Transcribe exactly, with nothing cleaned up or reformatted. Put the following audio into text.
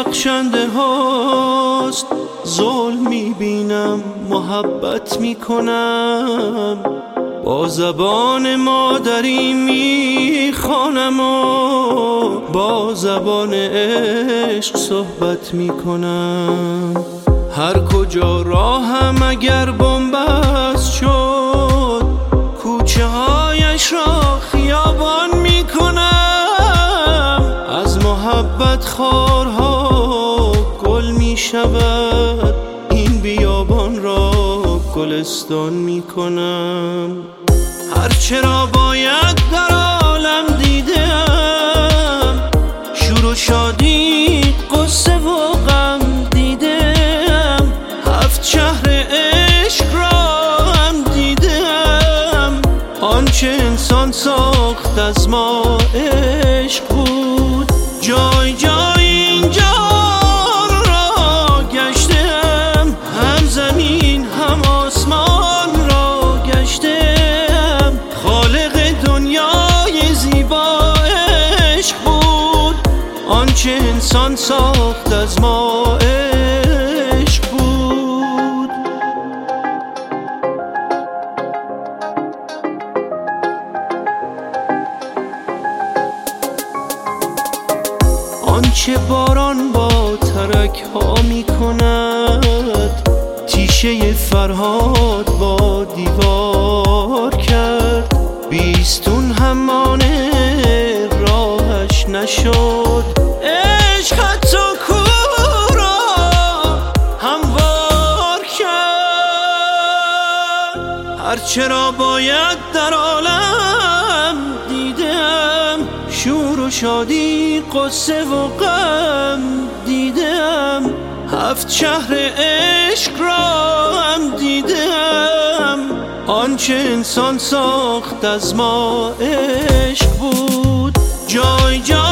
بخشنده هاست. ظلم میبینم محبت میکنم، با زبان مادری میخوانم و با زبان عشق صحبت میکنم. هر کجا راهم اگر بنبست شد، کوچه هایش را خیابان میکنم. از محبت خارها گل میشود، این بیابان را گلستان میکنم. هرچه را باید در عالم دیدم، شور و شادی قصه و غم دیدم. هفت شهر عشق را هم دیدم، آنچه انسان ساخت از ما عشق بود. جای جای اینجا را گشتم، هم زمین هم آسمان را گشتم. خالق دنیای زیبا عشق بود، آنچه انسان ساخت از ما عشق بود. آنچه باران با ترک ها می کند، تیشه فرهاد با دیوار کرد. بیستون همانه راهش نشد، عشق حتی کوه را هموار کرد. هرچه را باید در عالم دیدم، شور و شادی قصه و غم دیدم. هفت شهر عشق را هم دیدم، آنچه انسان ساخت از ما عشق بود. جای جای